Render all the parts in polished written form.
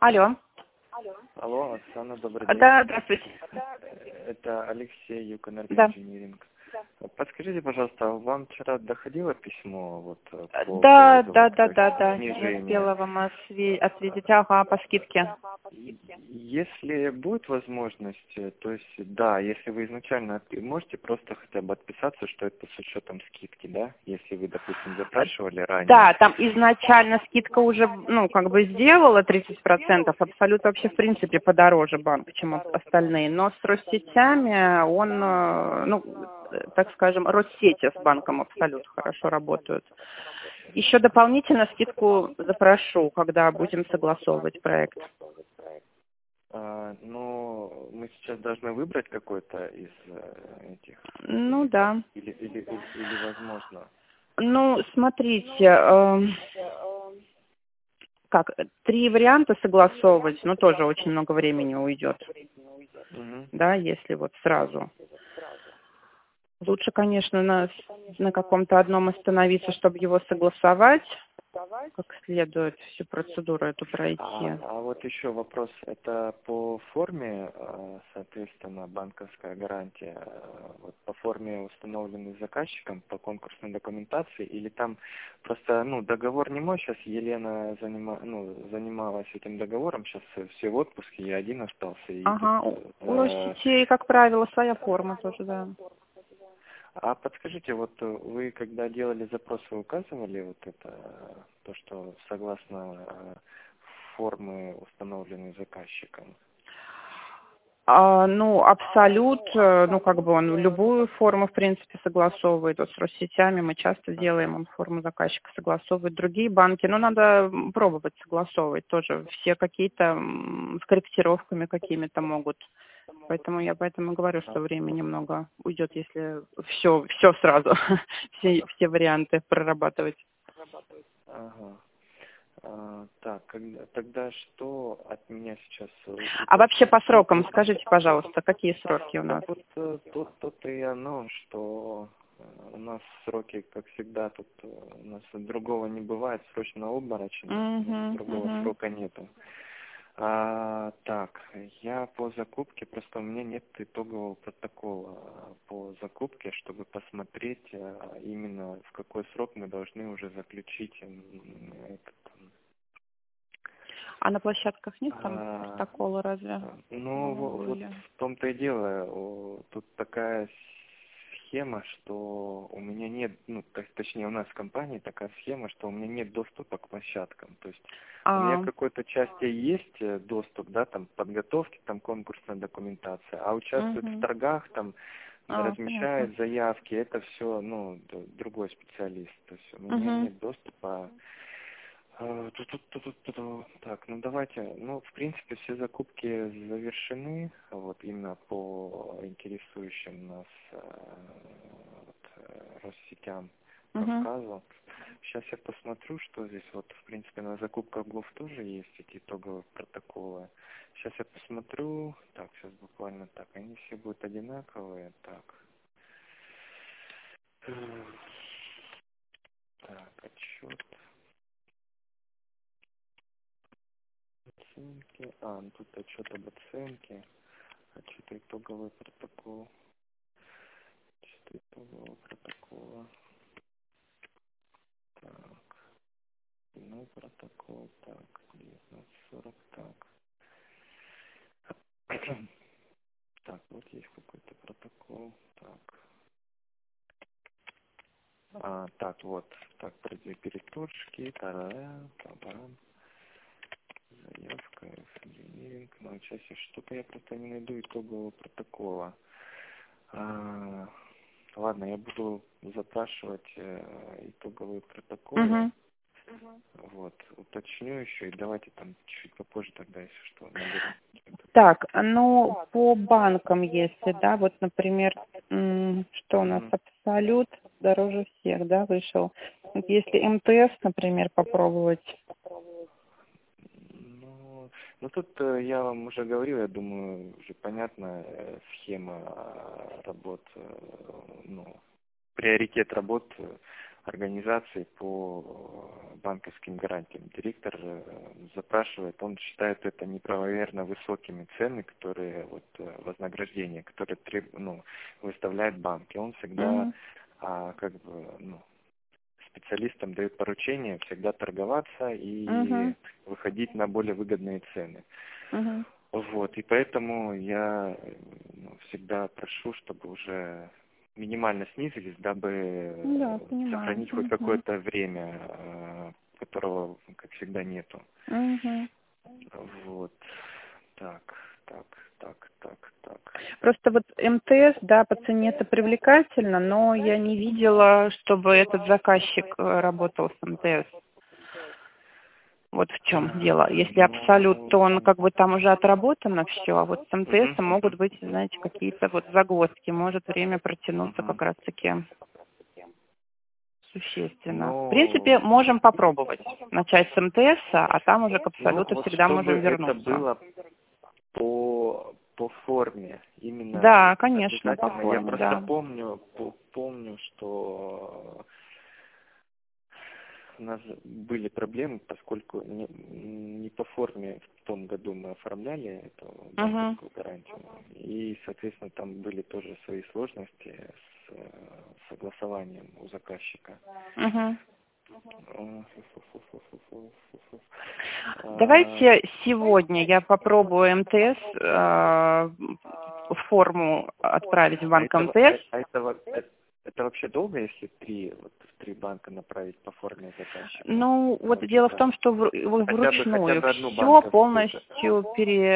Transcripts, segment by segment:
Алло. Алло, Оксана, добрый день. Да, здравствуйте. Это Алексей, Юконерго Да. Инжиниринг. Подскажите, пожалуйста, вам вчера доходило письмо вот по Да, поводу да, вот да, да, да. Я снижения? успела вам ответить. Ага, по скидке. Если будет возможность, то есть, да, если вы изначально можете просто хотя бы отписаться, что это с учетом скидки, да? Если вы, допустим, запрашивали ранее. Да, там изначально скидка уже, как бы сделала 30%. Абсолют вообще, в принципе, подороже банк, чем остальные. Но с Россетями он, так скажем, Россети с банком Абсолют хорошо работают. Еще дополнительно скидку запрошу, когда будем согласовывать проект. Но мы сейчас должны выбрать какой-то из этих. Ну да. Или возможно. Ну, смотрите, как, 3 варианта согласовывать, но тоже очень много времени уйдет, Мгм. да, если вот сразу. Лучше, конечно, на каком-то одном остановиться, чтобы его согласовать, как следует, всю процедуру эту пройти. А вот еще вопрос, это по форме, соответственно, банковская гарантия, вот по форме, установленной заказчиком, по конкурсной документации, или там просто, договор не мой, сейчас Елена занималась этим договором, сейчас все в отпуске, я один остался. И Ага, тут, у Россетей, как правило, своя форма тоже, да. А подскажите, вот вы когда делали запрос, вы указывали вот это, то, что согласно формы, установленной заказчиком? Абсолют, он любую форму, в принципе, согласовывает. Вот с Россетями мы часто делаем, он форму заказчика согласовывает. Другие банки, надо пробовать согласовывать тоже. Все какие-то с корректировками какими-то могут. Поэтому я говорю, что времени много уйдет, если все сразу, все варианты прорабатывать. Ага. Так, тогда что от меня сейчас? А вообще по срокам скажите, пожалуйста, какие сроки у нас? Вот тут и оно, что у нас сроки, как всегда, тут у нас другого не бывает, срочно-обморочно, другого срока нету. Так, я по закупке, просто у меня нет итогового протокола по закупке, чтобы посмотреть именно в какой срок мы должны уже заключить этот. А на площадках нет там протокола разве? Вот в том-то и дело, тут такая схема, что у меня нет, точнее у нас в компании такая схема, что у меня нет доступа к площадкам. То есть у меня в какой-то части есть доступ, да, там подготовки, там конкурсная документация, а участвует в торгах, там размещает заявки, это все, другой специалист. То есть у меня нет доступа. Так, давайте, в принципе, все закупки завершены, вот именно по интересующим нас Россетям Кавказу. Сейчас я посмотрю, что здесь, вот, в принципе, на закупках ГОВ тоже есть эти итоговые протоколы. Сейчас я посмотрю, так, сейчас буквально так, они все будут одинаковые, так. Так, отчет. Оценки. Тут отчет об оценке. Отчет итоговый протокол. Отчет итогового протокола. Так. Протокол. Так. 1940. Так. Так, вот есть какой-то протокол. Так. Так, вот. Так, перетуршки. Тарарам. Табарам. Заявка. Инжиниринг. Сейчас что-то я просто не найду итогового протокола. Ладно, я буду запрашивать итоговые протоколы. Вот, уточню еще, и давайте там чуть попозже тогда, если что, наберу. Так, по банкам, если, да, вот, например, что у нас, Абсолют дороже всех, да, вышел. Вот если МТС, например, попробовать. Тут я вам уже говорил, я думаю, уже понятна схема работ, приоритет работ организации по банковским гарантиям. Директор запрашивает, он считает это неправомерно высокими ценами, которые вот вознаграждения, которые выставляет банк. И он всегда как бы специалистам дает поручение всегда торговаться и выходить на более выгодные цены. Вот, и поэтому я всегда прошу, чтобы уже минимально снизились, дабы сохранить хоть какое-то время, которого, как всегда, нету. Вот. Так. Просто вот МТС, да, по цене это привлекательно, но я не видела, чтобы этот заказчик работал с МТС. Вот в чем дело. Если Абсолют, то он как бы там уже отработано все, а вот с МТС могут быть, знаете, какие-то вот загвоздки. Может время протянуться как раз-таки существенно. В принципе, можем попробовать начать с МТС, а там уже к Абсолюту всегда можем вернуться. Это было по форме именно. Да, конечно, по форме. Я просто помню, что у нас были проблемы, поскольку не по форме в том году мы оформляли эту банковскую гарантию. И, соответственно, там были тоже свои сложности с согласованием у заказчика. Давайте сегодня я попробую МТС, форму отправить в банк МТС. Это вообще долго, если в три банка направить по форме заказчика? Ну, вот дело в том, что вручную все полностью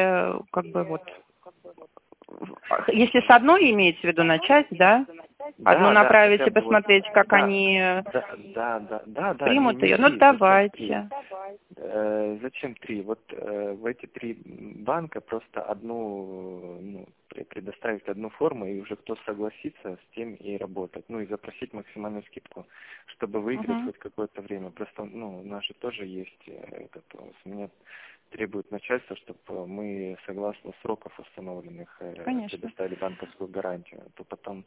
если с одной имеете в виду начать, да? Одну направить и посмотреть, как они примут ее. Ну, давайте. Зачем три? Вот в эти три банка просто предоставить одну форму, и уже кто согласится, с тем и работать. Ну, и запросить максимальную скидку, чтобы выиграть хоть какое-то время. Просто, у нас же тоже есть с меня требует начальство, чтобы мы, согласно сроков установленных, предоставили банковскую гарантию. То потом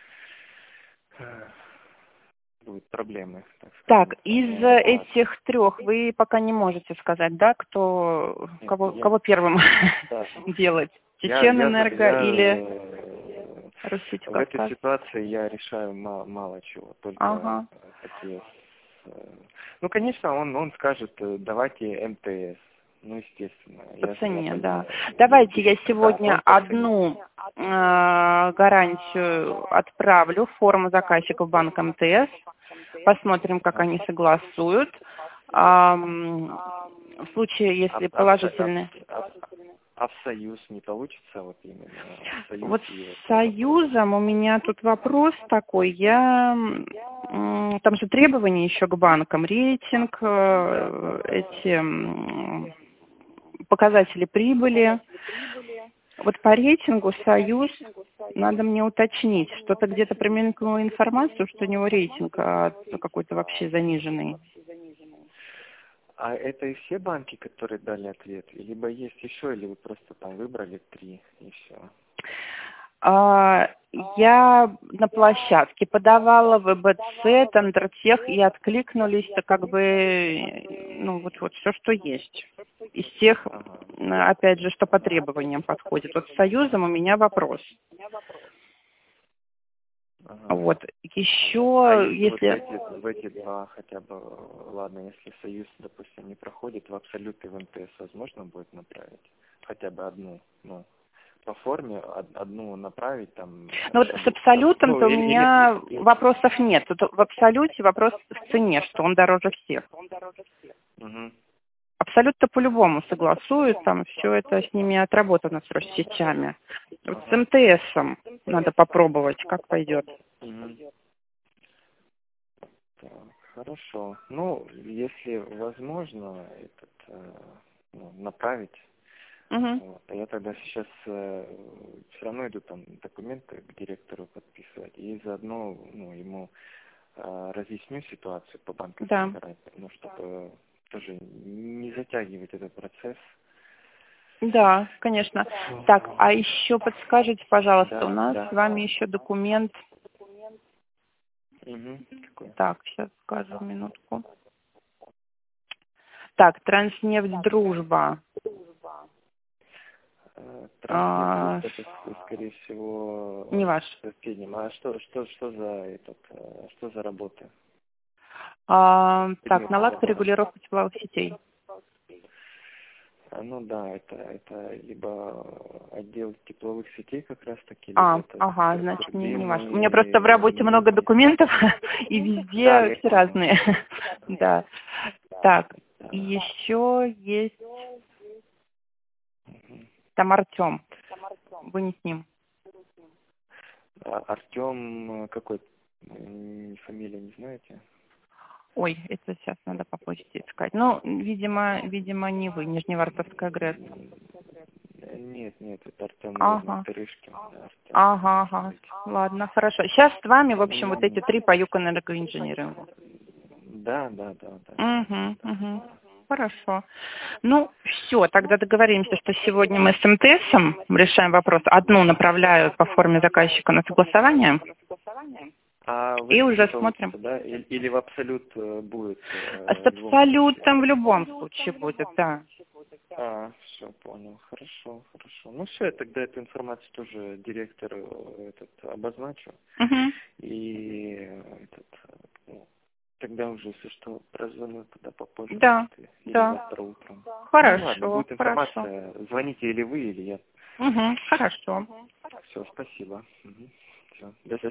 будут проблемы. Так, из этих трех вы пока не можете сказать, да, кого первым делать? Чеченэнерго или Росситькавказ? В этой ситуации я решаю мало чего, только такие. Ну, конечно, он скажет, давайте МТС. Ну, естественно. По цене, да. Давайте я сегодня одну гарантию отправлю, форму заказчика в банк МТС. Посмотрим, как они согласуют. В случае, если положительные... А в Союз не получится вот именно? Вот с Союзом у меня тут вопрос такой. Там же требования еще к банкам. Рейтинг, показатели прибыли. Вот по рейтингу Союз, надо мне уточнить, что-то где-то промелькнула информацию, что у него рейтинг какой-то вообще заниженный. А это и все банки, которые дали ответ? Либо есть еще, или вы просто там выбрали 3 и все? Я на площадке подавала ВБЦ, Тендертех, и откликнулись вот все, что есть. Из тех, опять же, что по требованиям подходит. Вот с Союзом у меня вопрос. Вот. Еще, если... В эти два хотя бы, ладно, если Союз, допустим, не проходит, в Абсолют и в МТС возможно будет направить? Хотя бы одну, по форме одну направить там... Ну вот с Абсолютом-то у меня вопросов нет. Тут в Абсолюте вопрос в цене, что он дороже всех. Абсолют-то по-любому согласует, там все это с ними отработано с Россетями. Вот с МТСом надо попробовать, как пойдет. Так, хорошо. Ну, если возможно направить, я тогда сейчас все равно иду там документы к директору подписывать и заодно ему разъясню ситуацию по банковской гарантии, чтобы тоже не затягивать этот процесс. Да, конечно. Так, а еще подскажите, пожалуйста, у нас с вами еще документ Какой? Так, сейчас скажу, минутку. Так, Транснефть Дружба. Транснефть, это, скорее всего, Не ваш. соседним. А что за работа? Так, наладка регулировки тепловых сетей. Ну да, это либо отдел тепловых сетей как раз таки, либо это ага, значит, не ваш. У меня просто в работе много документов, и везде все разные. Да. Так, и еще есть там Артем. Вы не с ним. Артем какой? Фамилия не знаете? Ой, это сейчас надо по почте искать. Ну, видимо, не вы, Нижневартовская ГРЭС. Нет, это Артем, Ага. Тырышкин. Да, Ага. Ладно, хорошо. Сейчас с вами, в общем, вот эти 3 по юкэнергоинжинирингу. Да. Угу. Хорошо. Ну, все, тогда договоримся, что сегодня мы с МТСом решаем вопрос. Одну направляю по форме заказчика на согласование. И уже смотрим. Да? Или в Абсолют будет? С Абсолютом в любом случае будет, да. Все, понял. Хорошо. Ну все, я тогда эту информацию тоже директору обозначу. И тогда уже, если что, прозвоню тогда попозже. Да. Или завтра утром. Хорошо. Ладно, будет информация. Звоните или вы, или я. Хорошо. Все, спасибо. Все, до свидания.